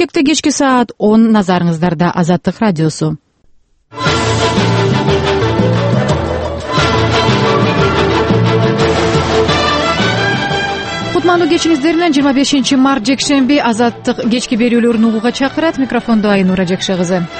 Бишкекте кечки саат 10 назарыңыздарда Азаттык радиосу. Кутмандуу кечиңиздер менен 25 март жекшемби Азаттык кечки берүүлөрүн угууга чакырат. Микрофондо Айнура Жекше кызы.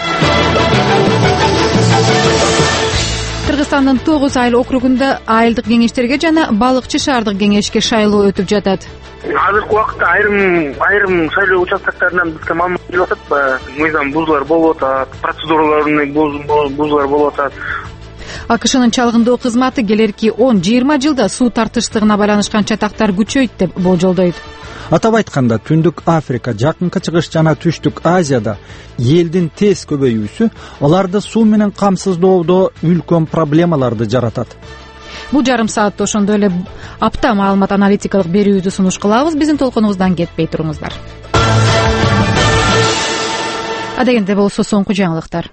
Кыргызстандын 9 айыл округунда айылдык кеңештерге жана балыкчы шаардык кеңешке шайлоо өтүп жатат. Азыркы убакта айрым шайлоо участоктарынан бизге маалымат келип атат. Мыйзам бузуулар болуп атат, процедураларны бузуулар болуп атат. АКШнын чалгындоо кызматы келерки 10-20 жылда суу тартыштыгына байланышкан чатактар күчөйт деп болжолдойт. Атап айтканда, Түндүк Африка, Жакынкы Чыгыш жана Түштүк Азияда элдин тез көбөйүүсү аларды суу менен камсыздоодо үлкөн проблемаларды жаратат. Бул жарым саатта ошондой эле апта маалымат аналитикалык берүүбүздү сунуш кылабыз. Биздин толкунубуздан кетпей туруңуздар. Адегенде болсо соңку жаңылыктар.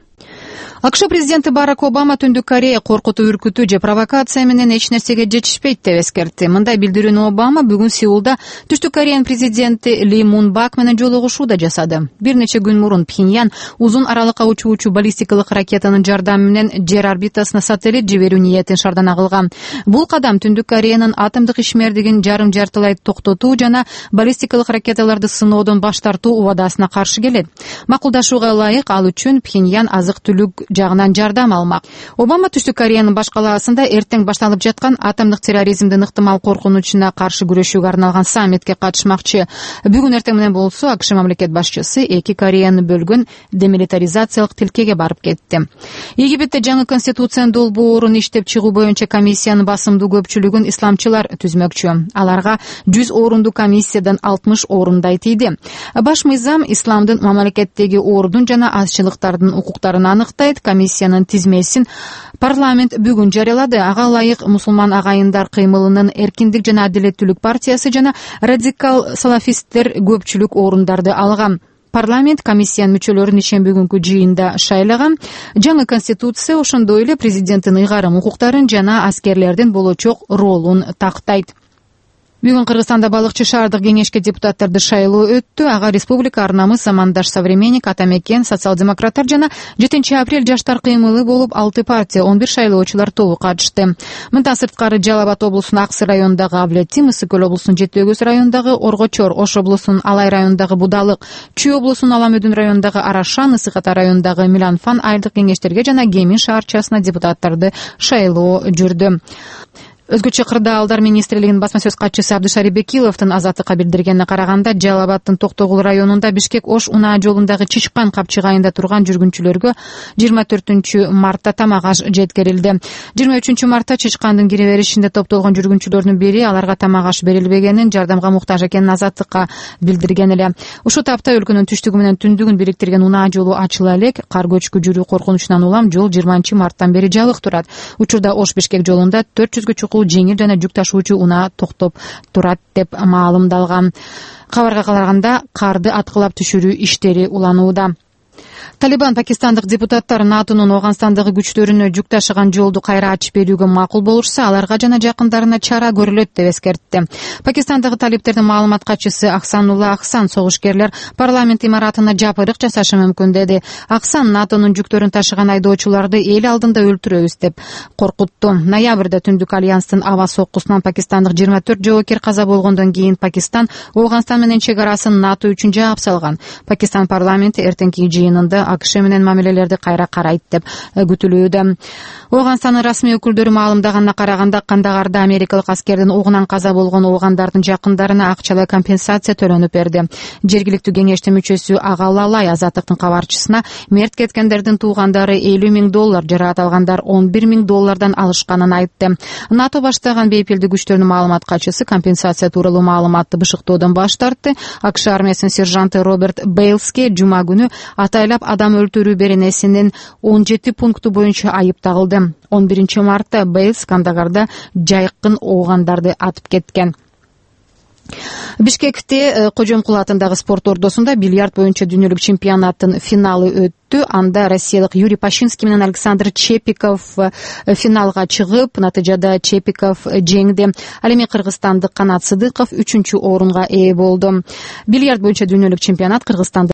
АКШ президенти Барак Обама Түндүк Корея коркутуу, үркүтүү же провокация менен эч нерсеге жетишпейт деп эскертти. Мындай билдирүүнү Обама бүгүн Сеулда Түштүк Кореянын президенти Ли Мун Бак менен жолугушууда жасады. Бир нече күн мурун Пхеньян узун аралыкка учуучу баллистикалык ракетанын жардамы менен жер орбитасына сателлит жиберүү ниетин шардана кылган. Бул кадам Түндүк Кореянын атомдук ишмердигин жарым-жартылай токтотуу жана баллистикалык ракеталарды сыноодон баш тартуу убадасына каршы келет. Макулдашууга ылайык ал үчүн Пхеньян азык-түлүк жагынан жардам алмак. Обама Түштүк Кореянын баш калаасында эртең башталып жаткан атомдук терроризмдин ыктымал коркунучуна каршы күрөшүүгө арналган саммитке катышмакчы. Бүгүн эртең менен болсо АКШ мамлекет башчысы эки Кореяны бөлгөн демилитаризациялык тилкеге барып кетти. Египетте жаңы конституциянын долбоорун иштеп чыгуу боюнча комиссиянын басымдуу көпчүлүгүн исламчылар түзмөкчү. Аларга 100 орунду комиссиядан 60 орундай тийди. Баш мыйзам исламдын мамлекеттеги ордун жана азчылыктардын укуктарын аныктайт. Комиссиянын тизмесин парламент бүгүн жарыялады. Ага ылайык мусулман агайындар кыймылынын Эркиндик жана Адилеттүүлүк партиясы жана радикал салафисттер көпчүлүк орундарды алган. Парламент комиссиянын мүчөлөрүн ишемби күнкү жыйында шайлаган. Жаңы конституция ошондой эле президенттин ыйгарым укуктарын жана аскерлердин болочок ролун тактайт. Бүгүн Кыргызстанда балыкчы шаардык кеңешке депутаттарды шайлоо өттү. Ага республика арнамыз, Замандаш Современник, Атамекен, социал-демократтар жана 7 апрель жаштар кыймылы болуп 6 партия 11 шайлоочулар тобу катышты. Мындан сырткары Жалал Абад облусунун Аксы районундагы Аблетим, Ысык Көл облусунун Жети Өгүз районундагы Оргочор, Ош облусунун Алай районундагы Будалык, Чүй облусунун Аламөдүн районундагы Арашан, Ысык Ата районундагы Миланфан айылдык кеңештерге жана Кемин шаарчасына депутаттарды шайлоо жүрдү. Өзгөчө кырдаалдар министрлигинин басма сөз катчысы Абдышари Бекиловдун Азаттыкка билдиргенине караганда, Жалал Абаддын Токтогул районунда Бишкек-Ош-Унаа жолундагы Чичкан капчыгайында турган жүргүнчүлөргө 24 мартта тамак аш жеткирилди. 23 мартта Чичкандын кире беришинде топтолгон жүргүнчүлөрдүн бири аларга тамак аш берилбегенин, жардамга муктаж экенин Азаттыкка билдирген эле. Ушул тапта өлкөнүн түштүгү менен түндүгүн бириктирген Унаа жолу ачыла элек. Кар көчкү жүрүү коркунучунан улам жол 20 марттан бери жабык турат. Учурда Ош-Бишкек жолунда 400гө чукул жеңил жана жүк ташуучу унаа токтоп турат деп маалымдалган. Кабарга караганда карды аткылап түшүрүү иштери уланууда. Талибан пакистандык депутаттар НАТОнун Ооганстандагы күчтөрүнө жүк ташыган жолду кайра ачып берүүгө макул болушса, аларга жана жакындарына чара көрүлөт деп эскертти. Пакистандагы талиптердин маалымат катчысы Ахсанулла Ахсан согушкерлер парламент имаратына жапырык жасашы мүмкүн деди. Ахсан НАТОнун жүктөрүн ташыган айдоочуларды эл алдында өлтүрөбүз деп коркутту. Ноябрда Түндүк альянстын аба соккусунан пакистандык 24 жоокер каза болгондон кийин Пакистан Ооганстан менен чек арасын НАТО үчүн жаап салган. Пакистан парламенти эртеңки жыйынында АКШ менен мамилелерди кайра карайт деп күтүлүүдө. Ооганстандын расмий өкүлдөрү маалымдаганына караганда, Кандагарда америкалык аскердин огунан каза болгон оогандардын жакындарына акчалай компенсация төлөнүп берди. Жергиликтүү кеңештин мүчөсү Агалалай Азаттыктын кабарчысына мерт кеткендердин туугандары $50,000, жараат алгандар $11,000 алышканын айтты. НАТО баштаган бейпилдүү күчтөрдүн маалымат катчысы компенсация тууралуу маалыматты бышыктоодон баш тартты. АКШ армиясынын сержанты Роберт Бейлске жума күнү атайлап адам өлтүрүү беренесинин 17 пункту боюнча айып тагылды. 11 мартта Бейлс Кандагарда жайкын оогандарды атып кеткен. Бишкекте Кожомкул атындагы спорт ордосунда бильярд боюнча дүйнөлүк чемпионаттын финалы өттү. Анда россиялык Юрий Пащинский менен Александр Чепиков финалга чыгып, натыйжада Чепиков жеңди. Ал эми кыргызстандык Канат Сыдыков 3-орунга ээ болду. Бильярд боюнча дүйнөлүк чемпионат Кыргызстанда